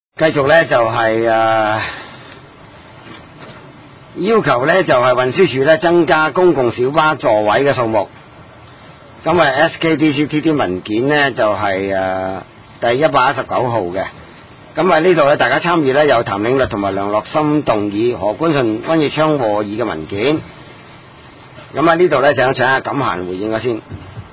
繼續咧就係要求咧就係運輸署咧增加公共小巴座位嘅數目。咁SKDCTD 文件咧就係第119號嘅。咁呢度咧大家參與咧有譚領律同埋梁樂森動議，何官順、溫耀昌和議嘅文件。咁呢度咧就請阿錦嫻回應下先。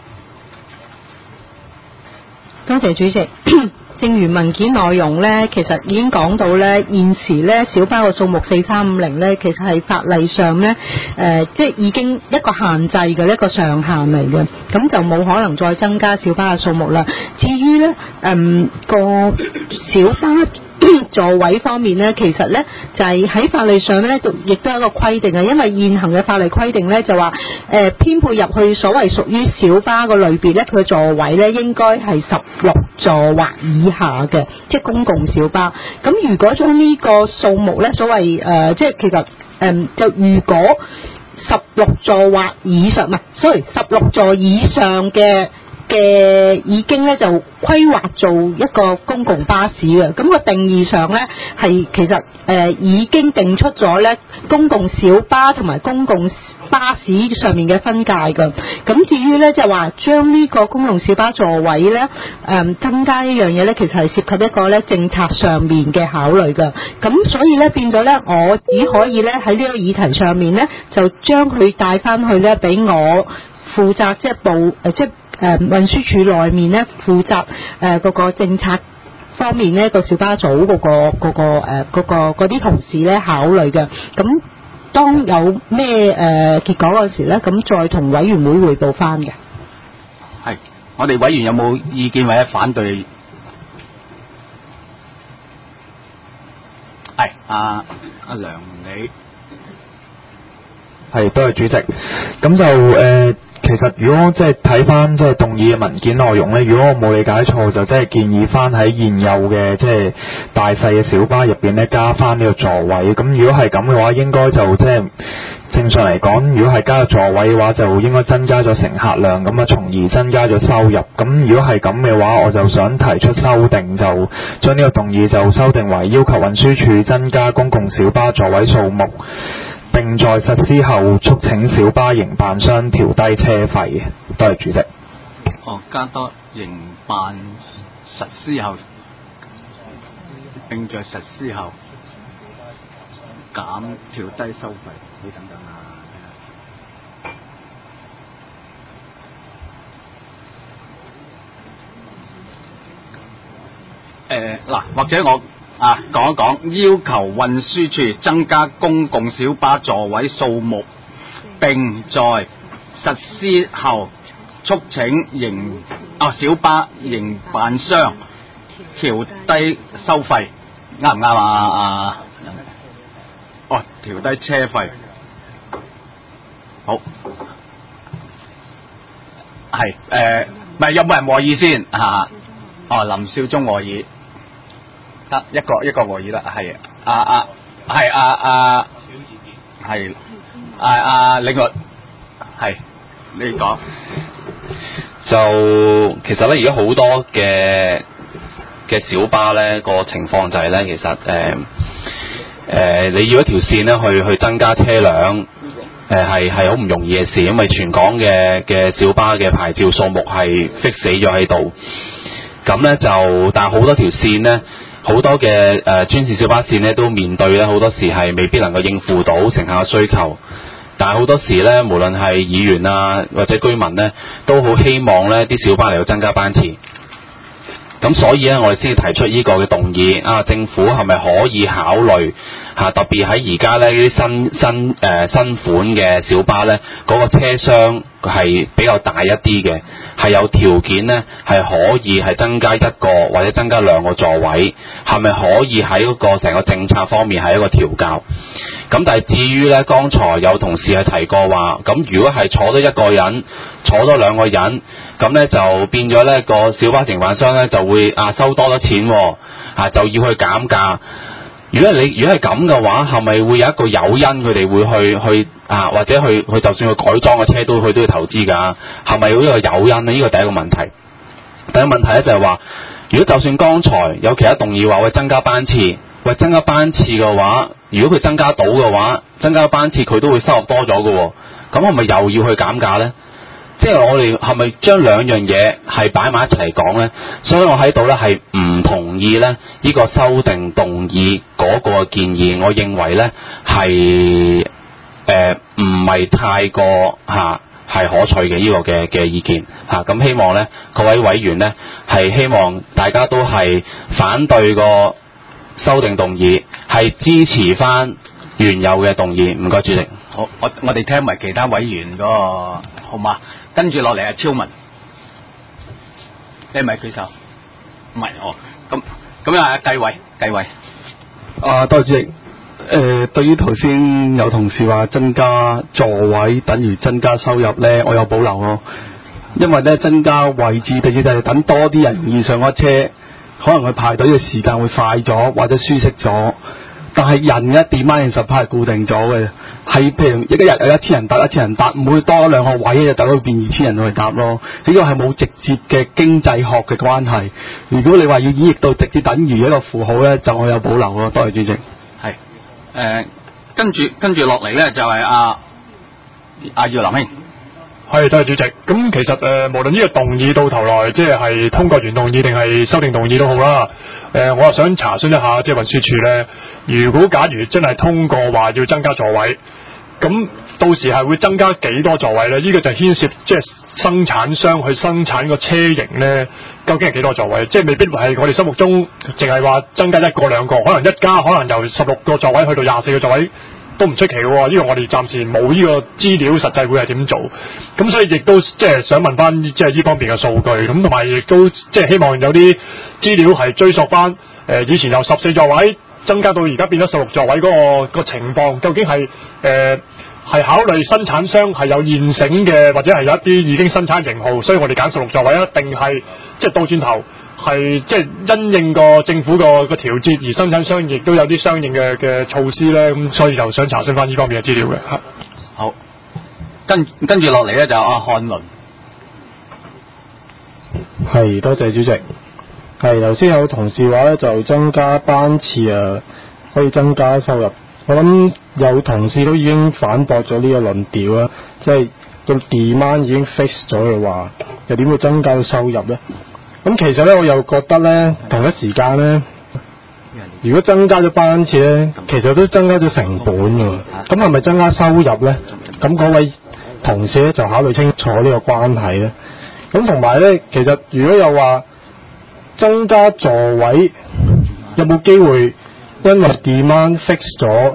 多謝主席。正如文件內容呢，其實已經講到呢，現時呢小巴嘅數目4350呢，其實係法例上呢，即係已經一個限制嘅一個上限嚟嘅，咁就冇可能再增加小巴嘅數目啦。至於呢個小巴座位方面呢，其實呢就係喺法例上呢，亦都有一個規定嘅，因為現行嘅法例規定呢，就話編配入去所謂屬於小巴個類別呢，佢嘅座位呢應該係16座或以下嘅，即係公共小巴。咁如果將呢個數目呢，所謂即係其實就如果16座或以上，唔係，16座以上嘅已經咧就規劃做一個公共巴士嘅，咁個定義上咧係其實已經定出咗咧公共小巴同埋公共巴士上面嘅分界嘅。咁至於咧就話將呢個公共小巴座位咧增加一樣嘢咧，其實係涉及一個咧政策上面嘅考慮嘅。咁所以咧變咗咧，我只可以咧喺呢個議題上面咧就將佢帶翻去咧俾我負責即係運輸署內面咧負責嗰個政策方面咧個小巴組嗰啲同事咧考慮嘅。咁當有咩結果嗰時咧，咁再同委員會匯報翻嘅。 係，我哋委員有冇意見或者反對？係阿梁你係，多謝主席。咁就其實如果即係睇翻即係動議嘅文件內容咧，如果我冇理解錯，就即係建議翻喺現有嘅即係大細嘅小巴入邊咧加翻呢個座位。咁如果係咁嘅話，應該就即係正常嚟講，如果係加個座位嘅話，就應該增加咗乘客量，咁從而增加咗收入。咁如果係咁嘅話，我就想提出修訂，就將呢個動議就修訂為要求運輸署增加公共小巴座位數目，並在實施後促請小巴營辦商調低車費嘅。多謝主席。 加多營辦實施後，並在實施後調低收費。你等等啊。或者我講一講，要求運輸署增加公共小巴座位數目，並在實施後促請小巴營辦商調低收費，啱唔啱啊？調低車費，好，係唔係有冇人和議先林少忠和議。得一個和議啦，係領律，係你講。 就其實咧，而家好多嘅小巴咧個情況就係咧，其實你要一條線咧去增加車輛，係好唔容易嘅事，因為全港嘅小巴嘅牌照數目係 fix 死咗喺度。咁咧但係好多條線咧。好多嘅專線小巴線咧都面對咧好多時係未必能夠應付到乘客嘅需求，但係好多時咧無論係議員啊或者居民咧都好希望咧啲小巴嚟到增加班次，咁所以咧我哋先提出呢個嘅動議政府係咪可以考慮特別喺而家咧呢啲新款嘅小巴咧嗰個車廂係比較大一啲嘅，係有條件咧係可以係增加一個或者增加兩個座位，係咪可以喺嗰個成個政策方面係一個調校？咁但係至於咧，剛才有同事係提過話，咁如果係坐多一個人，坐多兩個人，咁咧就變咗咧個小巴營辦商咧就會收多咗錢，就要去減價。如果係咁嘅話，係咪會有一個誘因佢哋會去或者去就算去改裝個車都要投資㗎？係咪有呢個誘因呢？呢個第一個問題。第一個問題咧就係話， 如果就算剛才有其他動議話會增加班次，喂增加班次嘅話，如果佢增加到嘅話，增加班次佢都會收入多咗嘅喎，咁係咪又要去減價呢？即係我哋係咪將兩樣嘢係擺埋一齊嚟講呢？所以我喺度呢係唔同意呢個修訂動議嗰個建議，我認為呢係唔係太過係可取嘅呢個嘅意見嚇。咁希望呢各位委員呢係希望大家都係反對個修訂動議，係支持翻原有嘅動議。唔該主席。 好，我哋聽埋其他委員嗰個好嘛？跟住落嚟超文，你係咪舉手？唔係哦，咁啊，繼位。 多謝主席。對於頭先有同事話增加座位等於增加收入呢，我有保留咯。因為呢，增加位置，特別就係等多啲人容易上咗車，可能佢排隊嘅時間會快咗或者舒適咗。但係人嘅 demand supply 係固定咗嘅，係譬如一日有1000人搭，1000人搭，唔會多2個位就等到變2000人去搭咯。呢個係冇直接嘅經濟學嘅關係。如果你話要演繹到直接等於一個符號呢，就我有保留咯。多謝主席。 係跟住落嚟呢，就係阿姚林兄。 係，多謝主席。咁其實無論呢個動議到頭來即係通過原動議定係修訂動議都好啦。我又想查詢一下，即係運輸署呢，如果假如真係通過話要增加座位，咁到時係會增加幾多座位呢？呢個就牽涉即係生產商去生產個車型呢，究竟係幾多座位？即係未必係我哋心目中淨係話增加1個2個，可能一家可能由16個座位去到24個座位。都唔出奇喎，呢個我哋暫時冇呢個資料，實際會係點做？咁所以亦都即係想問翻即係呢方面嘅數據，咁同埋亦都即係希望有啲資料係追溯翻以前由14座位增加到而家變咗16座位嗰個情況，究竟係係考慮生產商係有現成嘅，或者係有一啲已經生產型號，所以我哋揀16座位啊？定係即係倒轉頭？係即係因應個政府個調節，而生產商亦都有啲相應嘅措施咧，咁所以就想查詢翻呢方面嘅資料嘅。 好，跟住落嚟咧就阿漢倫。 係，多謝主席。係頭先有同事話咧，就增加班次可以增加收入。我諗有同事都已經反駁咗呢個論調啦，即係個 demand 已經 fix 咗嘅話，又點會增加到收入咧？咁其實咧，我又覺得咧，同一時間咧，如果增加咗班次咧，其實都增加咗成本㗎。咁係咪增加收入咧？咁嗰位同事咧就考慮清楚呢個關係咧。咁同埋咧，其實如果有話增加座位，有冇機會因為 demand fix 咗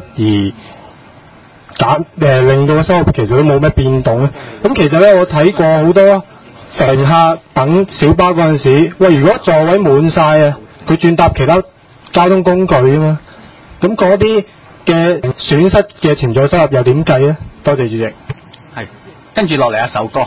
而令到個收入其實都冇咩變動咧？咁其實咧，我睇過好多乘客等小巴嗰陣時，喂，如果座位滿晒啊，佢轉搭其他交通工具啊嘛，咁嗰啲嘅損失嘅潛在收入又點計咧？多謝主席。 係，跟住落嚟阿首歌。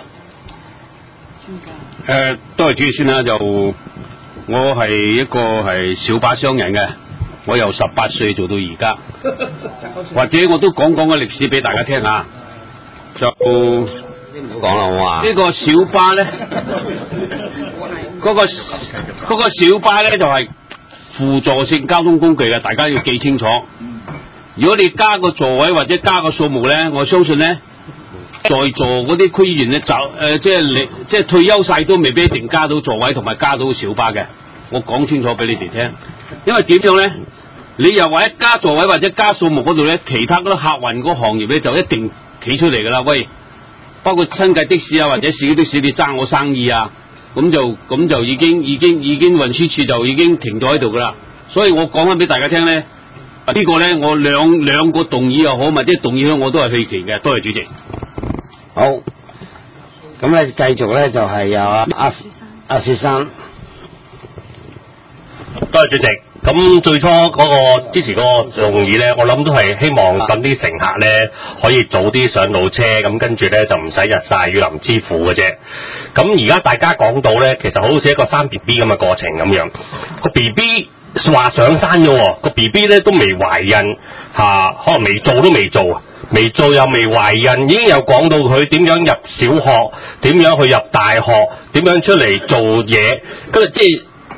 多謝主席先啦，就我係一個係小巴商人嘅，我由18歲做到而家，或者我都講個歷史俾大家聽下，就。 唔好講啦，好嘛？ 呢個小巴咧，嗰個小巴咧就係輔助性交通工具嘅，大家要記清楚。如果你加個座位或者加個數目咧，我相信咧，在座嗰啲區議員咧即係退休晒都未必一定加到座位同埋加到小巴嘅。我講清楚俾你哋聽，因為點樣咧？你又話一加座位或者加數目嗰度咧，其他嗰啲客運嗰個行業咧就一定企出嚟噶啦，喂！包括新界的士啊，或者市區的士，你爭我生意啊，咁就已經運輸署就已經停咗喺度噶啦。所以我講翻俾大家聽咧，呢個咧我兩個動議又好，或者動議咧我都係棄權嘅。多謝主席。 好，咁咧繼續咧就係有阿薛生。 多謝主席。咁最初嗰個支持嗰個動議咧，我諗都係希望等啲乘客咧可以早啲上到車，咁跟住咧就唔使日曬雨淋之苦嘅啫。咁而家大家講到咧，其實好似一個生 B B 咁嘅過程咁樣，個 B B 話上山嘅喎，個 B B 咧都未懷孕可能未做都未做，未做又未懷孕，已經有講到佢點樣入小學，點樣去入大學，點樣出嚟做嘢，跟住即係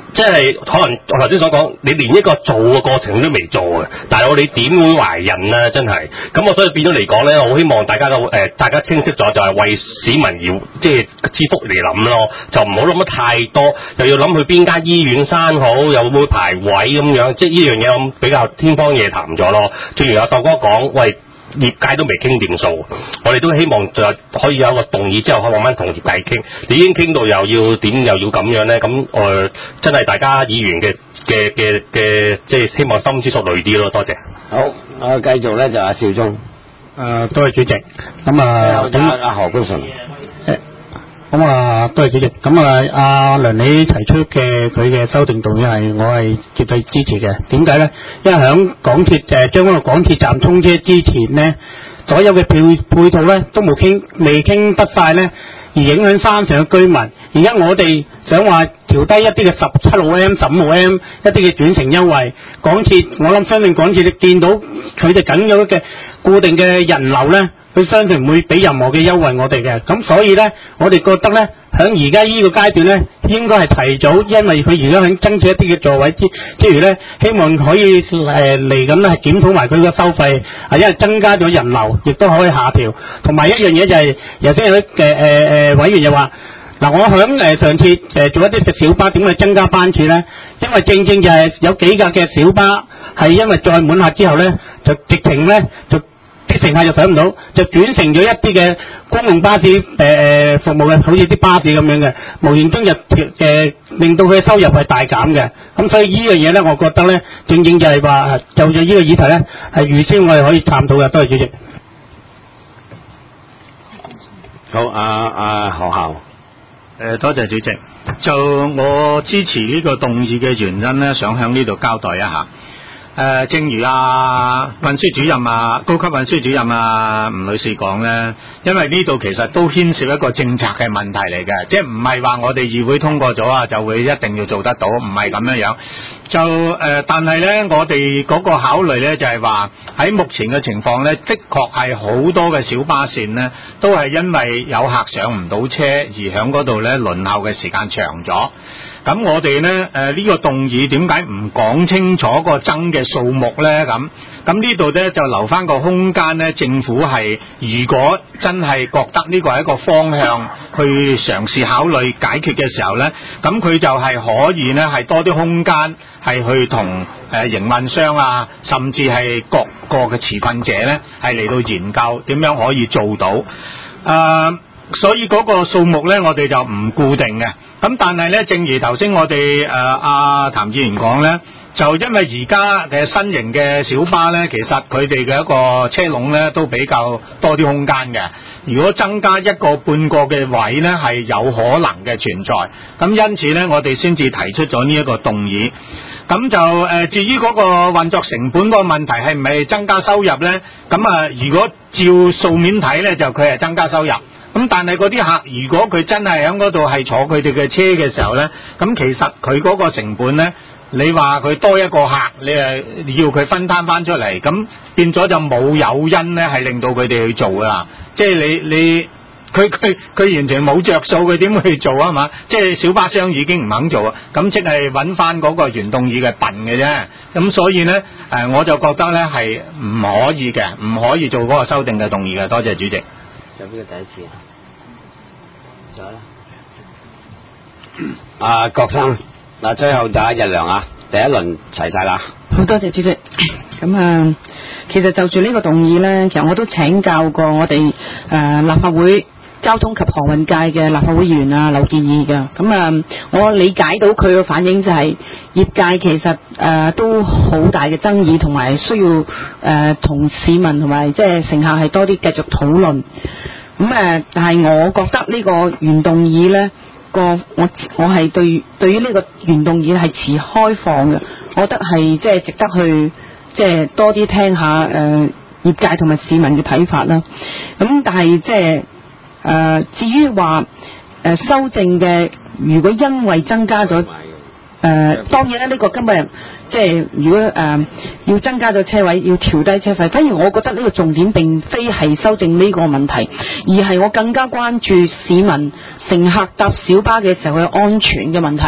即係可能我頭先所講，你連一個做嘅過程都未做嘅，但係我哋點會懷孕啊？真係咁我所以變咗嚟講咧，我好希望大家大家清晰咗，就係為市民而即係之福嚟諗咯，就唔好諗得太多，又要諗去邊間醫院生好，又會排位咁樣，即係呢樣嘢我比較天方夜譚咗咯。正如阿秀哥講，喂。業界都未傾掂數，我哋都希望就可以有一個動議之後，可以慢慢同業界傾。你已經傾到又要點又要咁樣咧，咁真係大家議員嘅即係希望深思熟慮啲咯。多謝。 好，我繼續咧就阿邵忠。 多謝主席。咁阿何高順。 咁多謝主席。咁阿梁理提出嘅佢嘅修訂動議係我係絕對支持嘅。點解咧？因為響港鐵將嗰個港鐵站通車之前咧，所有嘅配套咧都未傾得晒咧，而影響山上嘅居民。而家我哋想話調低一啲嘅17號 M、15號 M 一啲嘅轉乘優惠，港鐵我諗相信港鐵你見到佢哋緊咗嘅固定嘅人流咧。佢相信唔會俾任何嘅優惠我哋嘅，咁所以咧，我哋覺得咧，喺而家呢個階段咧，應該係提早，因為佢而家喺爭取一啲嘅座位之餘咧，希望可以嚟緊咧係檢討埋佢個收費，因為增加咗人流，亦都可以下調。同埋一樣嘢就係，頭先有啲委員又話，嗱，我響上次做一啲食小巴點去增加班次咧，因為正正就係有幾架嘅小巴係因為載滿客之後咧，就直情咧就。啲乘客就上唔到，就轉成咗一啲嘅公共巴士服務嘅，好似啲巴士咁樣嘅，無形中就令到佢嘅收入係大減嘅。咁所以呢樣嘢咧，我覺得咧，正正就係話就住呢個議題咧，係預先我哋可以探討嘅。多謝主席。 好，何校。 多謝主席。就我支持呢個動議嘅原因咧，想向呢度交代一下。正如運輸主任高級運輸主任吳女士講咧，因為呢度其實都牽涉一個政策嘅問題嚟嘅，即係唔係話我哋議會通過咗就會一定要做得到，唔係咁樣樣。就但係咧，我哋嗰個考慮咧就係話喺目前嘅情況咧，的確係好多嘅小巴線咧，都係因為有客上唔到車而響嗰度咧輪候嘅時間長咗。咁我哋咧呢個動議點解唔講清楚個增嘅數目咧？咁呢度咧就留翻個空間咧，政府係如果真係覺得呢個係一個方向去嘗試考慮解決嘅時候咧，咁佢就係可以咧係多啲空間係去同營運商甚至係各個嘅持份者咧係嚟到研究點樣可以做到。所以嗰個數目咧，我哋就唔固定嘅。咁但係咧，正如頭先我哋阿譚議員講咧，就因為而家嘅新型嘅小巴咧，其實佢哋嘅一個車籠咧都比較多啲空間嘅。如果增加一個半個嘅位咧，係有可能嘅存在。咁因此咧，我哋先至提出咗呢一個動議。咁就至於嗰個運作成本個問題係唔係增加收入咧？咁如果照數面睇咧，就佢係增加收入。咁但係嗰啲客如果佢真係喺嗰度係坐佢哋嘅車嘅時候咧，咁其實佢嗰個成本咧，你話佢多一個客，你要佢分攤翻出嚟，咁變咗就冇誘因咧，係令到佢哋去做啊！即係佢完全冇着數，佢點去做啊嘛？即係小巴商已經唔肯做啊，咁即係揾翻嗰個原動議嘅笨嘅啫。咁所以咧，我就覺得咧係唔可以嘅，唔可以做嗰個修訂嘅動議嘅。多謝主席。 就呢個第一次。仲有啦。郭生，嗱，最後就係日良第一輪齊晒啦。 好多謝主席。咁其實就住呢個動議咧，其實我都請教過我哋立法會交通及航運界嘅立法會議員劉健儀㗎。咁我理解到佢嘅反應就係業界其實都好大嘅爭議，同埋需要同市民同埋即係乘客係多啲繼續討論。咁但係我覺得呢個原動議咧，我係對於呢個原動議係持開放嘅，我覺得係即係值得去即係多啲聽下業界同埋市民嘅睇法啦。咁但係即係至於話修正嘅，如果因為增加咗當然咧，呢個根本即係如果要增加咗車位，要調低車費，反而我覺得呢個重點並非係修正呢個問題，而係我更加關注市民乘客搭小巴嘅時候嘅安全嘅問題。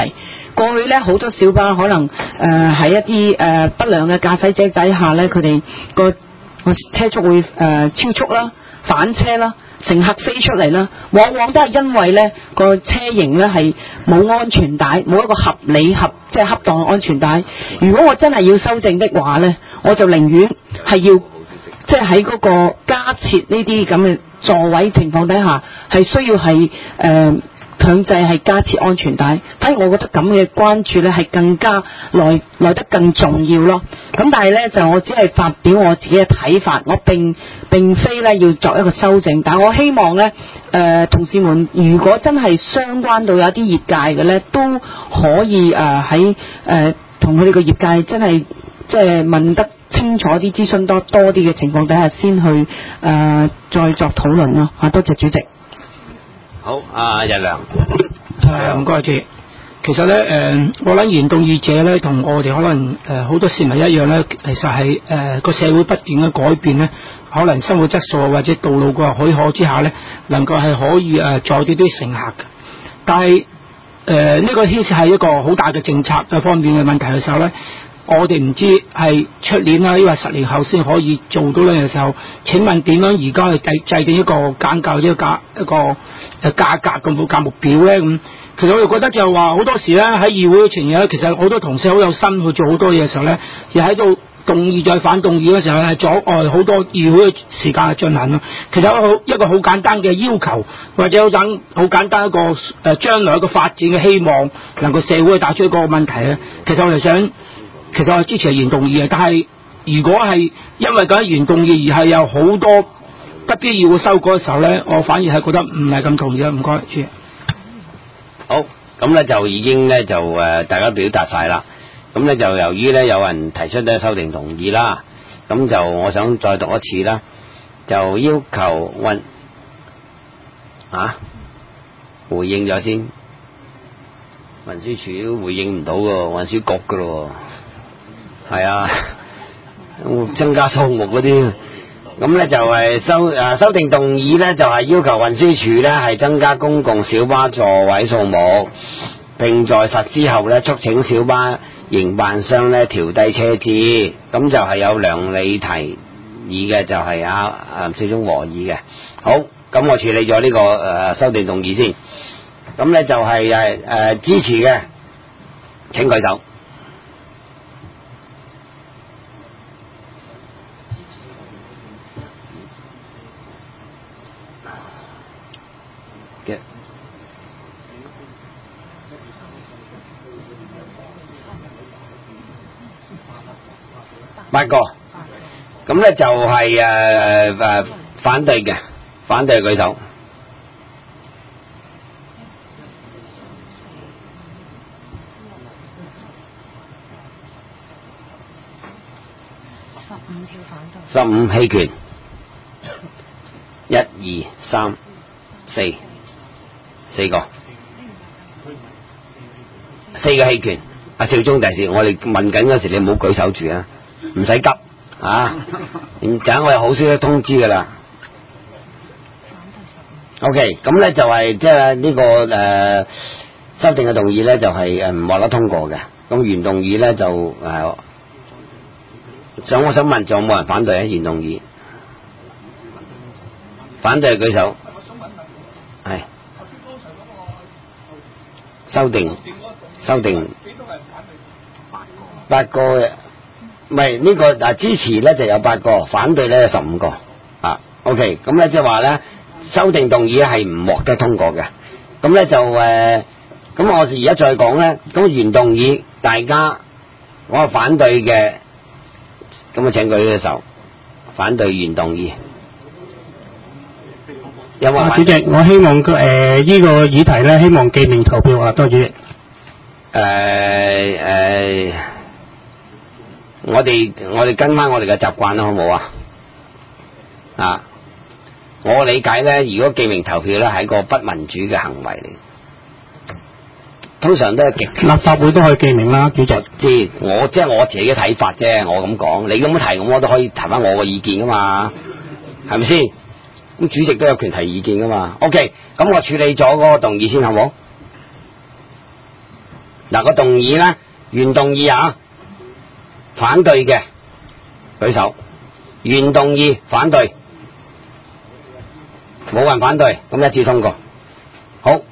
過去咧好多小巴可能喺一啲不良嘅駕駛者底下咧，佢哋個車速會超速啦、反車啦。乘客飛出嚟啦，往往都係因為咧個車型咧係冇安全帶，冇一個合理即係恰當嘅安全帶。如果我真係要修正的話咧，我就寧願係要即係喺嗰個加設呢啲咁嘅座位情況底下，係需要係強制係加設安全帶。反而我覺得咁嘅關注咧係更加來得更重要咯。咁但係咧就我只係發表我自己嘅睇法，我並非咧要作一個修正。但我希望咧同事們如果真係相關到有啲業界嘅咧，都可以喺同佢哋個業界真係即係問得清楚啲、諮詢多啲嘅情況底下，先去再作討論咯。多謝主席。 好，阿日良。 唔該主席。其實咧，我諗原動議者咧，同我哋可能好多市民一樣咧，其實係個社會不斷嘅改變咧，可能生活質素或者道路個許可之下咧，能夠係可以載啲乘客嘅。但係呢個牽涉係一個好大嘅政策嘅方面嘅問題嘅時候咧，我哋唔知係出年啦，抑或10年後先可以做到呢嘅時候，請問點樣而家去制定一個簡教一個價格嘅價目表咧？咁其實我哋覺得就係話好多時咧喺議會嘅情形咧，其實好多同事好有心去做好多嘢嘅時候咧，而喺度動議再反動議嘅時候係阻礙好多議會嘅時間去進行咯。其實一個好簡單嘅要求，或者好簡單一個將來一個發展嘅希望，能夠社會打出一個問題咧。其實我係支持原動議嘅，但係如果係因為咁原動議而係有好多不必要嘅修改嘅時候咧，我反而係覺得唔係咁同意啦。唔該，主席。 好，咁咧就已經咧就大家表達晒啦。咁咧就由於咧有人提出咧修訂動議啦，咁就我想再讀一次啦，就要求回應咗先。運輸署都回應唔到㗎，運輸局㗎咯，係啊，增加數目嗰啲。咁咧就係修訂動議咧，就係要求運輸署咧係增加公共小巴座位數目，並在實施後咧促請小巴營辦商咧調低車資。咁就係有梁理提議嘅，就係林少忠和議嘅。好，咁我處理咗呢個修訂動議先。咁咧就係支持嘅，請舉手。8個，咁咧就係反對嘅，反對舉手。15棄權，1、2、3、4，4個，4個棄權。阿少忠第時，我哋問緊嗰時，你唔好舉手住啊，唔使急啊，陣我有好消息通知噶啦。OK， 咁咧就係即係呢個修訂嘅動議咧，就係唔獲得通過嘅。咁原動議咧就我想問，仲有冇人反對啊？原動議反對舉手。係修訂8個嘅，唔係呢個支持咧就有8個，反對咧有15個啊。OK， 咁咧即係話咧修訂動議係唔獲得通過嘅。咁咧就咁我而家再講咧，咁原動議大家我係反對嘅。咁啊，請舉隻手，反對原動議。有冇？ 主席，我希望呢個議題咧，希望記名投票啊，多謝主席。 我哋跟翻我哋嘅習慣啦，好唔好啊？我理解咧，如果記名投票咧係一個不民主嘅行為嚟。通常都係極立法會都可以記名啦，主席。 即係我自己嘅睇法啫，我咁講，你咁樣提，咁我都可以提翻我嘅意見噶嘛，係咪先？咁主席都有權提意見噶嘛。OK， 咁我處理咗嗰個動議先，好冇？ 嗱，個動議咧，原動議啊，反對嘅舉手，原動議反對，冇人反對，咁一致通過。好。